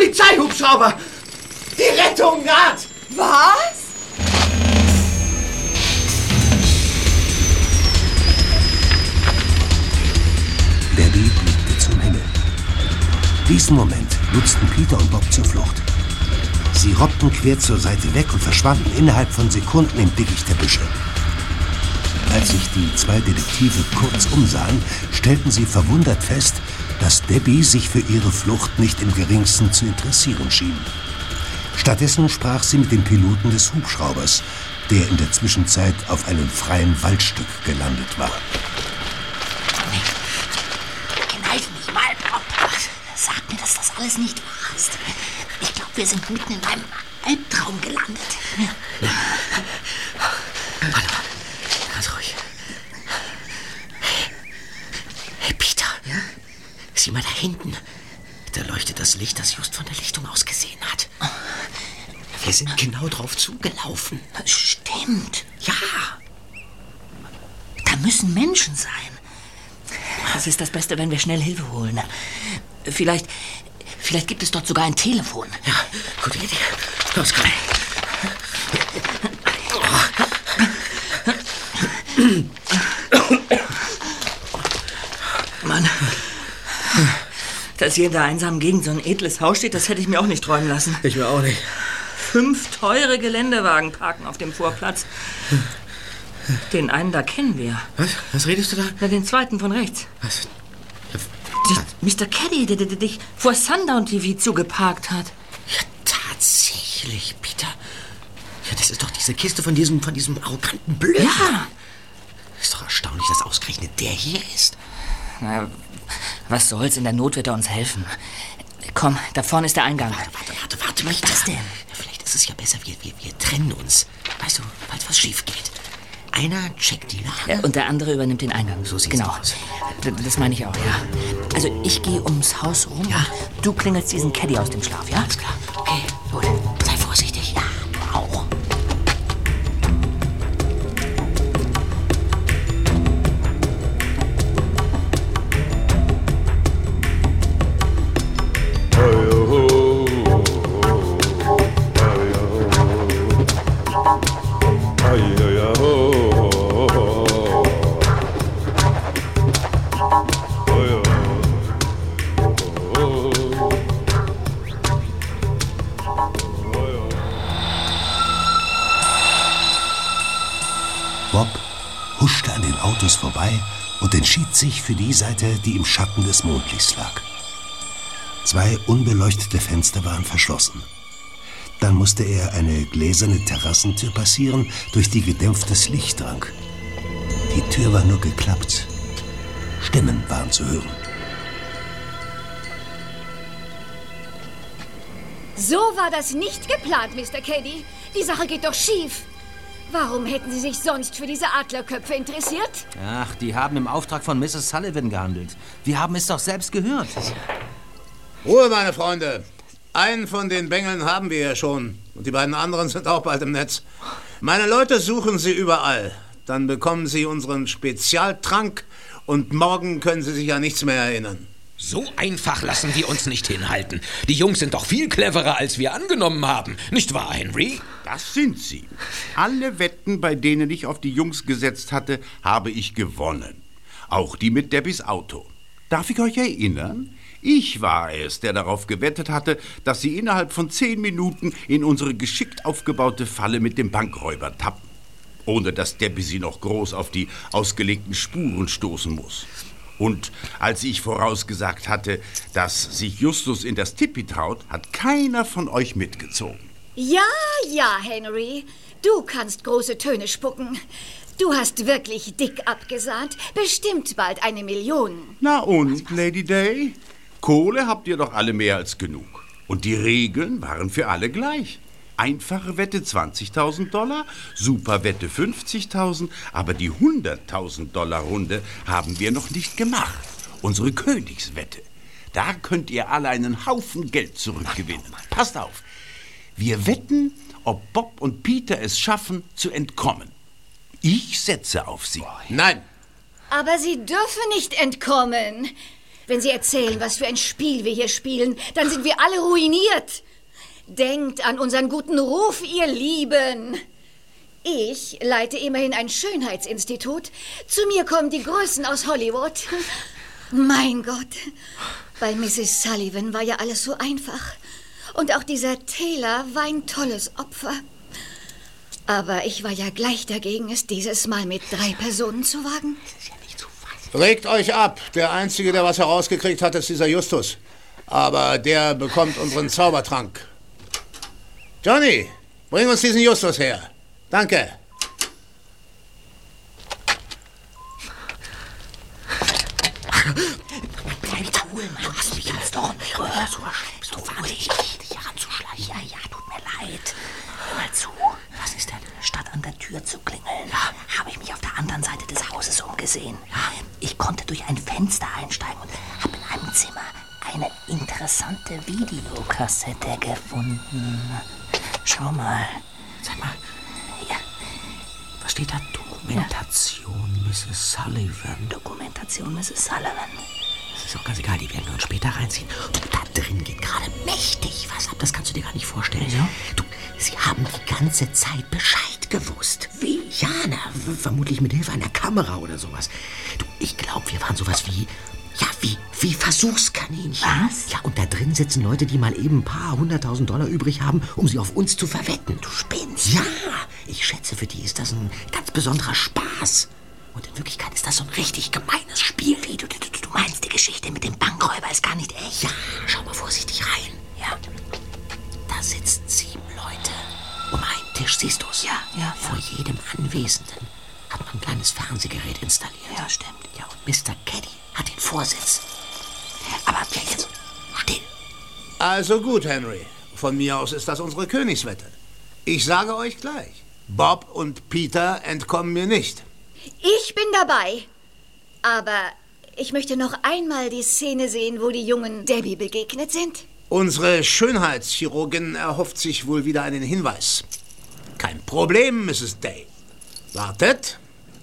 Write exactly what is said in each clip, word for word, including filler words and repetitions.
Polizeihubschrauber! Die Rettung naht! Was? Debbie blickte zum Himmel. Diesen Moment nutzten Peter und Bob zur Flucht. Sie robbten quer zur Seite weg und verschwanden innerhalb von Sekunden im Dickicht der Büsche. Als sich die zwei Detektive kurz umsahen, stellten sie verwundert fest, dass Debbie sich für ihre Flucht nicht im geringsten zu interessieren schien. Stattdessen sprach sie mit dem Piloten des Hubschraubers, der in der Zwischenzeit auf einem freien Waldstück gelandet war. Kneif mich mal, Bob. Sag mir, dass das alles nicht wahr ist. Ich glaube, wir sind mitten in einem Albtraum gelandet. Hallo. Ganz ruhig. Hey, Peter. Ja? Sieh mal da hinten. Da leuchtet das Licht, das just von der Lichtung aus gesehen hat. Wir sind genau drauf zugelaufen. Stimmt. Ja. Da müssen Menschen sein. Es ist das Beste, wenn wir schnell Hilfe holen. Vielleicht, vielleicht gibt es dort sogar ein Telefon. Ja, gute Idee. Los, komm. Mann, dass hier in der einsamen Gegend so ein edles Haus steht, das hätte ich mir auch nicht träumen lassen. Ich mir auch nicht. Fünf teure Geländewagen parken auf dem Vorplatz. Den einen da kennen wir. Was? Was redest du da? Na, den zweiten von rechts. Was? Mister Caddy, der, der, der dich vor Sundown T V zugeparkt hat. Ja, tatsächlich, Peter. Ja, das ist doch diese Kiste von diesem, von diesem arroganten Blöden. Ja. Ist doch erstaunlich, dass ausgerechnet der hier ist. Na, was soll's, in der Not wird er uns helfen. Komm, da vorne ist der Eingang. Warte, warte, warte, warte. Was ist das denn? Ja, vielleicht ist es ja besser, wir, wir, wir trennen uns. Weißt du, falls was schief geht. Einer checkt die Lage. Ja, und der andere übernimmt den Eingang. So sieht's genau. aus. D- Das meine ich auch, ja. Also ich gehe ums Haus rum. Ja. Du klingelst diesen Caddy aus dem Schlaf, ja? Alles klar. Okay, Gut. sei vorsichtig. Ja, auch. Bob huschte an den Autos vorbei und entschied sich für die Seite, die im Schatten des Mondlichts lag. Zwei unbeleuchtete Fenster waren verschlossen. Dann musste er eine gläserne Terrassentür passieren, durch die gedämpftes Licht drang. Die Tür war nur geklappt. Stimmen waren zu hören. So war das nicht geplant, Mister Caddy. Die Sache geht doch schief. Warum hätten Sie sich sonst für diese Adlerköpfe interessiert? Ach, die haben im Auftrag von Misses Sullivan gehandelt. Wir haben es doch selbst gehört. Ruhe, meine Freunde. Einen von den Bengeln haben wir ja schon. Und die beiden anderen sind auch bald im Netz. Meine Leute suchen sie überall. Dann bekommen sie unseren Spezialtrank und morgen können sie sich ja nichts mehr erinnern. So einfach lassen wir uns nicht hinhalten. Die Jungs sind doch viel cleverer, als wir angenommen haben. Nicht wahr, Henry? Das sind sie. Alle Wetten, bei denen ich auf die Jungs gesetzt hatte, habe ich gewonnen. Auch die mit Debbies Auto. Darf ich euch erinnern? Ich war es, der darauf gewettet hatte, dass sie innerhalb von zehn Minuten in unsere geschickt aufgebaute Falle mit dem Bankräuber tappen. Ohne dass Debbie sie noch groß auf die ausgelegten Spuren stoßen muss. Und als ich vorausgesagt hatte, dass sich Justus in das Tippi traut, hat keiner von euch mitgezogen. Ja, ja, Henry. Du kannst große Töne spucken. Du hast wirklich dick abgesahnt. Bestimmt bald eine Million. Na und, Lady Day? Kohle habt ihr doch alle mehr als genug. Und die Regeln waren für alle gleich. Einfache Wette zwanzigtausend Dollar, Superwette fünfzigtausend, aber die hunderttausend Dollar Runde haben wir noch nicht gemacht. Unsere Königswette. Da könnt ihr alle einen Haufen Geld zurückgewinnen. Passt auf. Wir wetten, ob Bob und Peter es schaffen, zu entkommen. Ich setze auf sie. Nein. Aber Sie dürfen nicht entkommen. Wenn Sie erzählen, was für ein Spiel wir hier spielen, dann sind wir alle ruiniert. Denkt an unseren guten Ruf, ihr Lieben. Ich leite immerhin ein Schönheitsinstitut. Zu mir kommen die Größen aus Hollywood. Mein Gott, bei Misses Sullivan war ja alles so einfach. Und auch dieser Taylor war ein tolles Opfer. Aber ich war ja gleich dagegen, es dieses Mal mit drei Personen zu wagen. Regt euch ab. Der Einzige, der was herausgekriegt hat, ist dieser Justus. Aber der bekommt unseren Zaubertrank. Johnny, bring uns diesen Justus her. Danke. Bleib cool, Mann. Du hast mich jetzt doch nicht gehört. So wahnsinnig, dich heranzuschleichen. Ja, ja, tut mir leid. Hör mal zu. Was ist denn? Statt an der Tür zu klingeln, ja, habe ich mich auf der anderen Seite des Hauses umgesehen. Ja. Ich konnte durch ein Fenster einsteigen und habe in einem Zimmer eine interessante Videokassette gefunden. Schau mal. Sag mal. Ja. Was steht da? Dokumentation, ja. Misses Sullivan. Dokumentation, Misses Sullivan. Das ist auch ganz egal, die werden wir uns später reinziehen. Du, da drin geht gerade mächtig was ab. Das kannst du dir gar nicht vorstellen. Ja? Du, sie haben die ganze Zeit Bescheid gewusst. Wie? Ja, na, vermutlich mit Hilfe einer Kamera oder sowas. Du, ich glaube, wir waren sowas wie... Ja, wie, wie Versuchskaninchen. Was? Ja, und da drin sitzen Leute, die mal eben ein paar hunderttausend Dollar übrig haben, um sie auf uns zu verwetten. Du spinnst. Ja, ich schätze, für die ist das ein ganz besonderer Spaß. Und in Wirklichkeit ist das so ein richtig gemeines Spiel. Wie, du, du, du meinst, die Geschichte mit dem Bankräuber ist gar nicht echt? Ja, schau mal vorsichtig rein. Ja. Da sitzen sieben Leute. Um einen Tisch, siehst du's? Ja, ja. Vor ja. jedem Anwesenden hat man ein kleines Fernsehgerät installiert. Ja, stimmt. Ja, und Mister Caddy hat den Vorsitz. Aber jetzt still. Also gut, Henry. Von mir aus ist das unsere Königswette. Ich sage euch gleich, Bob und Peter entkommen mir nicht. Ich bin dabei. Aber ich möchte noch einmal die Szene sehen, wo die Jungen Debbie begegnet sind. Unsere Schönheitschirurgin erhofft sich wohl wieder einen Hinweis. Kein Problem, Misses Day. Wartet.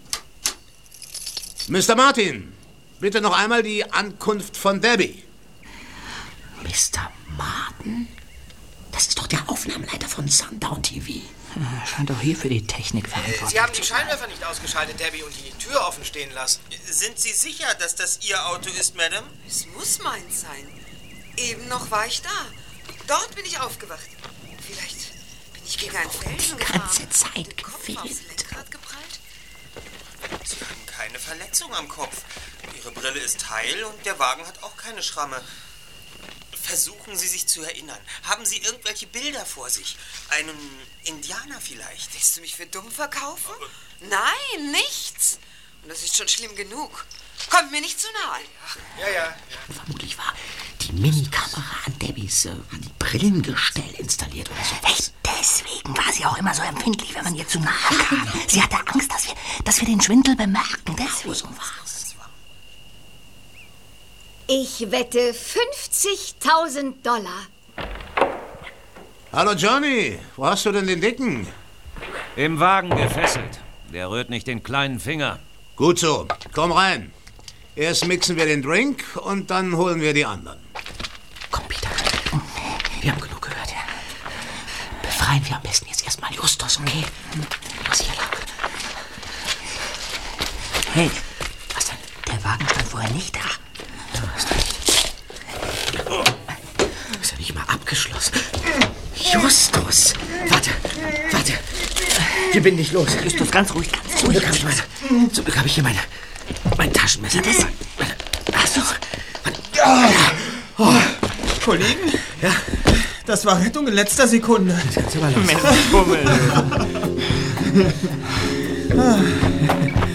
Mister Martin, bitte noch einmal die Ankunft von Debbie. Mister Martin? Das ist doch der Aufnahmeleiter von Sundown T V. Er scheint auch hier für die Technik verantwortlich. Sie haben die Scheinwerfer nicht ausgeschaltet, Debbie, und die Tür offen stehen lassen. Sind Sie sicher, dass das Ihr Auto ist, Madame? Es muss meins sein. Eben noch war ich da. Dort bin ich aufgewacht. Vielleicht bin ich gegen einen Felsen gefahren. Die ganze Zeit gefilmt. Sie haben keine Verletzung am Kopf. Ihre Brille ist heil und der Wagen hat auch keine Schramme. Versuchen Sie sich zu erinnern. Haben Sie irgendwelche Bilder vor sich? Einen Indianer vielleicht? Willst du mich für dumm verkaufen? Nein, nichts. Und das ist schon schlimm genug. Kommt mir nicht zu nahe. Ja, ja. ja. Vermutlich war die Minikamera an Debbies äh, Brillengestell installiert oder so. Hey, deswegen war sie auch immer so empfindlich, wenn man ihr zu nahe kam. Sie hatte Angst, dass wir, dass wir den Schwindel bemerken. Deswegen so war's. Ich wette fünfzigtausend Dollar. Hallo Johnny, wo hast du denn den Dicken? Im Wagen gefesselt. Der rührt nicht den kleinen Finger. Gut so, komm rein. Erst mixen wir den Drink und dann holen wir die anderen. Komm, Peter. Wir haben genug gehört. Befreien wir am besten jetzt erstmal Justus, okay? Was hier lang? Hey, was denn? Der Wagen stand vorher nicht da. Ja, ist recht. Ist ja nicht mal abgeschlossen. Justus! Warte, warte. Wir binden dich los. Justus, ganz ruhig, ganz ruhig. Zum Glück habe ich meine... Zum Glück habe ich hier meine... Mein Taschenmesser. Das? Achso. Ja. Oh. Kollegen? Ja? Das war Rettung in letzter Sekunde. Das kannst du mal los. Mensch, Bummel.